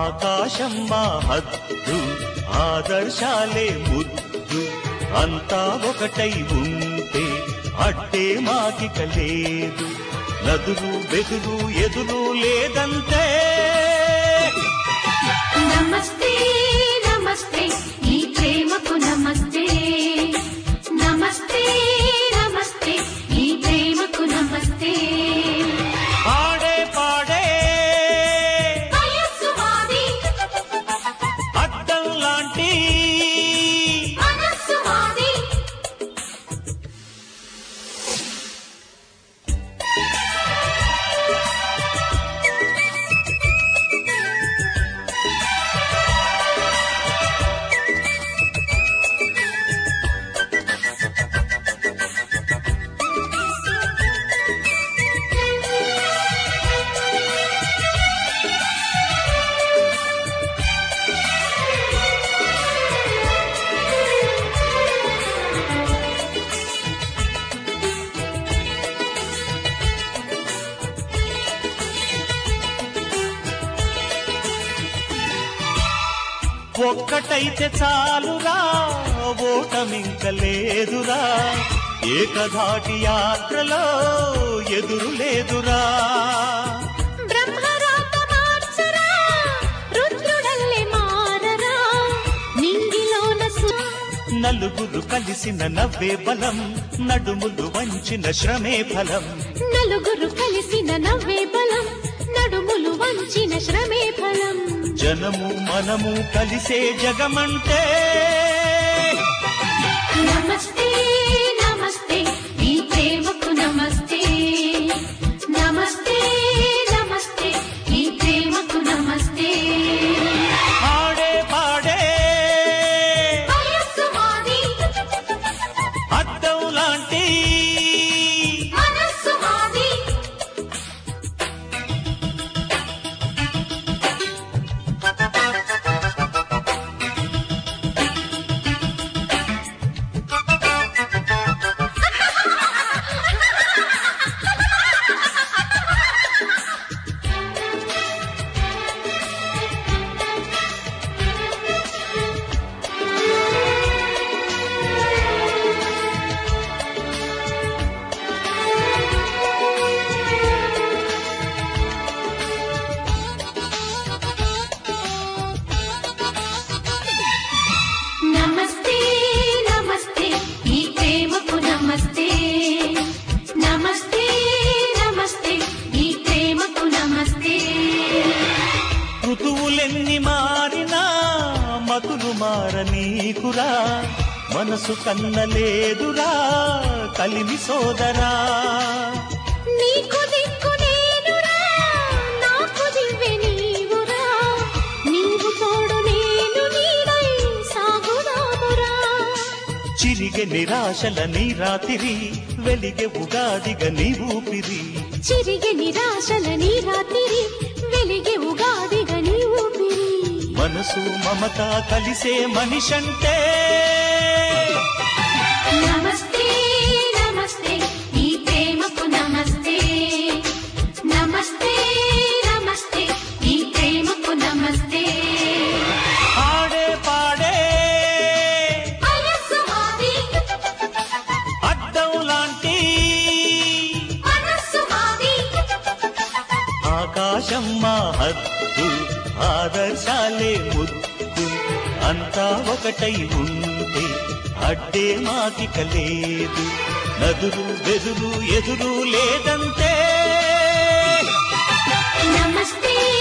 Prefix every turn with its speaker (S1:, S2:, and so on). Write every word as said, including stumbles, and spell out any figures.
S1: ఆకాశం మా హద్దు ఆదర్శాలే ముద్దు అంతా ఒకటై ఉంటే అడ్డే మాకిక లేదు నదులు బెదురు ఎదురు లేదంటే
S2: నమస్తే నమస్తే ఈ ప్రేమకు నమస్తే నమస్తే నమస్తే ఈ ప్రేమకు నమస్తే
S1: ఆడే పాడే
S2: వయస్సు మాది
S1: అద్దం లాంటి
S2: మనస్సు మాది
S1: ఒక్కటైతే చాలురా ఓటమింక లేదురా ఏకధాటి యాత్రలో ఎదురు లేదురా
S2: బ్రహ్మరాత మార్చరా రుద్రుడల్లే మారరా నింగిలోన
S1: నలుగురు కలిసిన నవ్వే బలం నడుములు వంచిన శ్రమే ఫలం
S2: నలుగురు కలిసిన నవ్వే బలం నడుములు వంచిన శ్రమే ఫలం
S1: జనము మనము కలిసే జగమంటే
S2: నమస్తే నమస్తే ఈ ప్రేమకు నమస్తే నమస్తే నమస్తే ఈ ప్రేమకు నమస్తే
S1: ఆడే పాడే
S2: వయస్సు మాది
S1: అద్దం లాంటి
S2: మనస్సు మాది నమస్తే నమస్తే ఈ ప్రేమకు నమస్తే నమస్తే నమస్తే ఈ ప్రేమకు నమస్తే
S1: ఋతువులెన్ని మారినా మతులు మారనీకురా మనసు కన్నలేదురా కలిమి సోదరా
S2: నీకు దిక్కు నేనురా నాకు దివ్వె నీవురా నీవు తోడు నేను నీడై సాగుదామురా
S1: చిరిగె నిరాశల నీ రాత్రి వెలిగె ఉగాదిగ నీ ఊపిరి
S2: చిరిగే నిరాశల నీ రాత్రి వెలిగే ఉగాదిగా నీ ఊపిరి
S1: మనసు మమత కలిసే మనిషంటే
S2: నమస్తే నమస్తే ఈ ప్రేమకు నమస్తే నమస్తే నమస్తే ఈ ప్రేమకు నమస్తే
S1: ఆడే పాడే
S2: వయస్సు మాది
S1: అద్దం లాంటి
S2: మనస్సు మాది
S1: ఆకాశం మా హద్దు ఆదర్శాలే ముద్దు అంతా ఒకటై ఉంటే అడ్డే మాకిక లేదు నదులు బెదురు ఎదురు లేదంటే
S2: నమస్తే